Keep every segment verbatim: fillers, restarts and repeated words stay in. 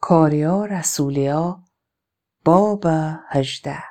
کاریا رسولیا باب هجده.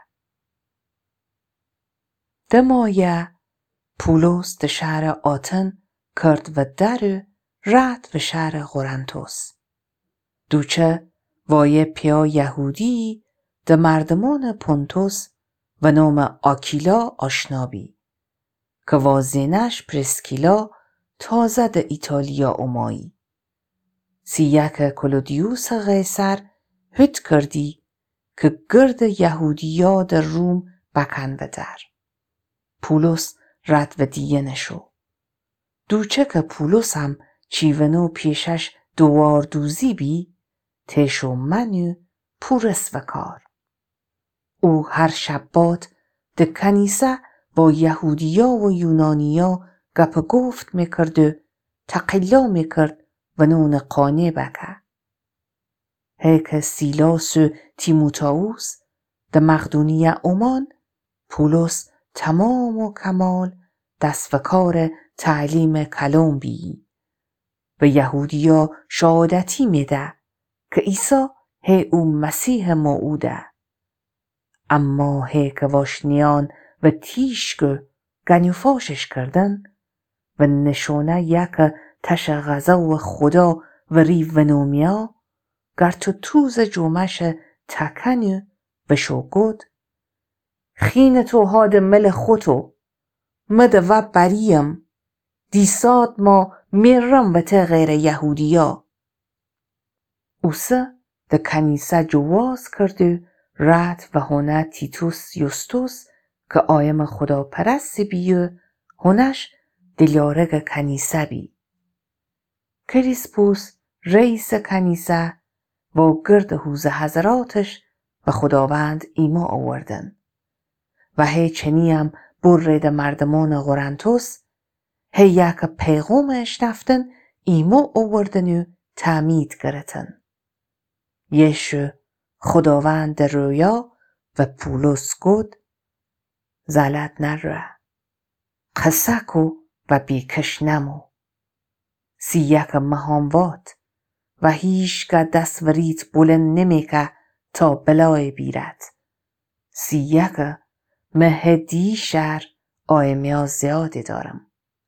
دمایه پولس ده شهر آتن کرد و در رد و شهر قرنطس. دوچه وای پیا یهودی ده مردمان پونتوس و نام آکیلا آشنا بی که وازینش پرسکیلا تازه ده ایتالیا اومایی. سی یک کلودیوس قیصر هد کردی که گرد یهودیا در روم بکن و در. پولس رد و دیه نشو. دوچه که پولس هم چیونو پیشش دوار دوزی بی تشو منو پورس و کار. او هر شبات ده کنیسه با یهودیا و یونانیا گپ گفت میکرد و تقلا میکرد و نون قانه بکه. هیک سیلاس و تیموتائوس ده مقدونیه اومان پولس تمام و کمال دست و کار تعلیم کلام بی و یهودیا شهادتی میده که عیسی هی او مسیح موعوده. اما هی که واشنیان و تیشک گنیفاشش کردن و نشونه یک تش غذا و خدا و ریو و نومیا گر تو توز جومش تکنی و شو گود خین تو هاد مل خودو مده و بریم دیساد ما میرم و ته غیر یهودیا. اوسه ده کنیسه جواز کردو رد و هونه تیتوس یوستوس که آیم خدا پرستی بیو هونش دلیارگ کنیسه بی. کریسپوس رئیس کنیسه و گرد حوز حضراتش و خداوند ایما آوردن و هی چنیم برد مردمان قرنطس هی یک پیغومش نفتن ایما آوردن و تعمید گرتن. یشو خداوند رویا و پولس گود زلت نره قسکو و بیکش نمو سی یک مهاموات و هیچ که دست وریت بلند نمیکه تا بلای بیرد. سی یک مهدی شهر آیمیا زیادی دارم.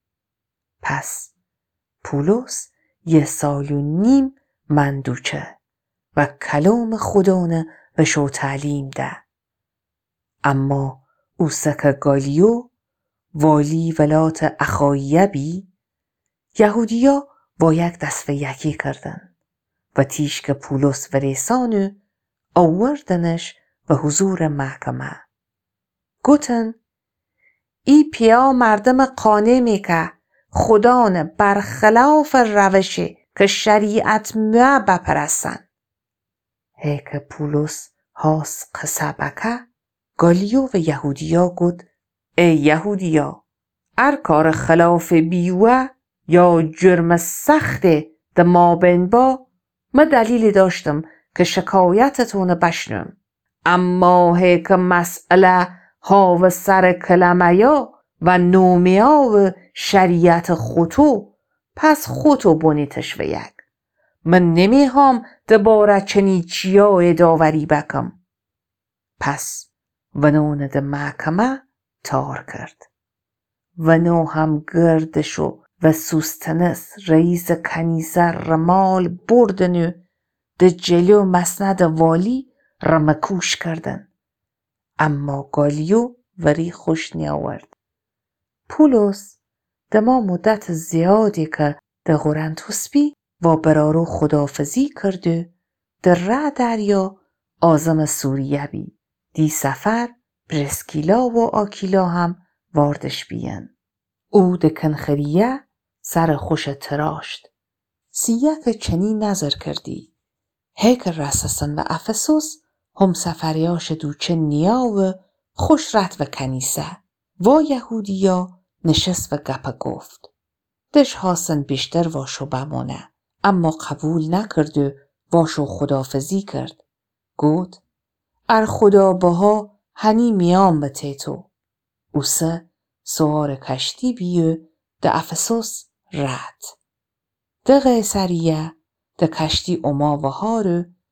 پس پولس یه سال و نیم من دوچه و کلام خدانه و شو تعلیم ده. اما او سک گالیو والی ولات اخاییه بی یهودیا با یک دست و یکی کردن و تیش که پولس و ریسانو آوردنش و حضور محکمه. گوتن ای پیا مردم قانه میکه خدانه برخلاف روشی که شریعت مه بپرستن. هیک پولس هاس قصه بکه گالیو و یهودیا گود ای یهودیا ار کار خلاف بیوه یا جرم سخت ده ما بین با ما دلیلی داشتم که شکایتتون بشنم. اما هیک مسئله ها و سر کلمه یا و نومیا و شریعت خودتو پس خودتو بونیتش و یک. من نمیخوام دباره چنی چیا داوری بکم. پس ونون ده محکمه تار کرد. ونو هم گردشو و سوستنس رئیس کنیسه رمال بردن و ده جلو مسند والی رمکوش کردن. اما گالیو وری خوش نیاورد. پولس ده ما مدت زیادی که ده قرنطس بی و برارو خدافزی کرده ده ره دریا آزم سوریه بی. دی سفر پرسکیلا و آکیلا هم واردش بیان. او ده کنخریه سر خوش تراشت. سیه چنی نظر کردی. هیک رسسن و افسوس هم سفریاش دوچه نیا و خوش رت و کنیسه و یهودیا نشست و گپه گفت. دش هاسن بیشتر واشو بمانه اما قبول نکرد و واشو خدافزی کرد. گود ار خدا بها هنی میام به تیتو. اوسه سوار کشتی بیو ده افسوس رد. ده قیصریه ده کشتی اما و هارو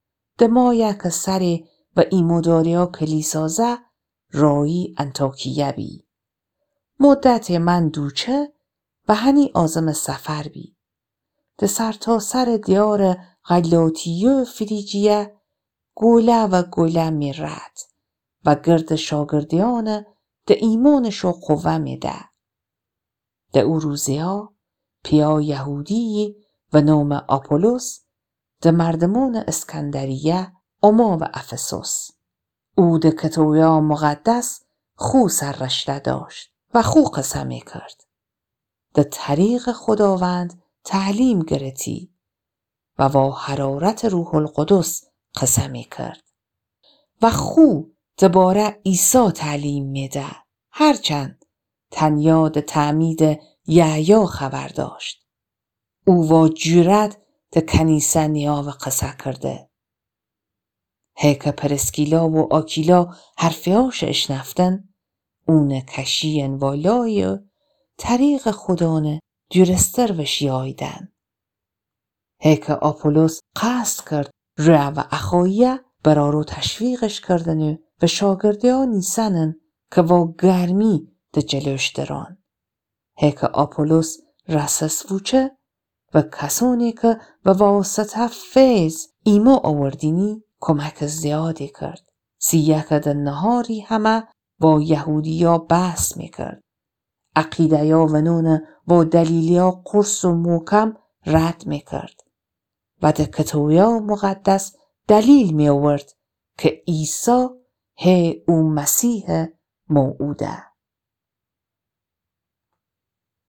دمایا که سری و ایموداریا کلیسازه رایی انتاکیه بی. مدت من دوچه و هنی آزم سفر بی. ده سر تا سر دیار غلاتیو فریجیه گوله و گوله می رد و گرد شاگردیان ده ایمانشو قوه می ده. ده او روزی ها پیا یهودی و نام آپولوس ده مردمان اسکندریه اما و افسوس. او ده کتویا مقدس خو سررشته داشت و خو قصه می کرد. ده طریق خداوند تعلیم گرتی و با حرارت روح القدس قصه می کرد. و خو دباره عیسی تعلیم می ده. هرچند تنیا ده تعمید یحیی خبر داشت. او با جرأت ده کنیسه نیا و قصه کرده. هیکه پرسکیلا و آکیلا حرفیاش اشنفتن اون کشین والای طریق خدانه درستر وش یایدن. هیکه آپولوس قصد کرد روی و اخویه برارو تشویقش کردن و شاگردیا نیسنن که با گرمی ده جلوش دران. هیکه آپولوس رسس وچه و کسانی که به واسطه فیض ایما آوردینی کمک زیادی کرد. سیه که ده نهاری همه با یهودیا بحث میکرد. عقیده یا و نون با دلیلیا قرص و محکم رد میکرد. و ده کتویا مقدس دلیل می آورد که عیسی هی او مسیح موعوده.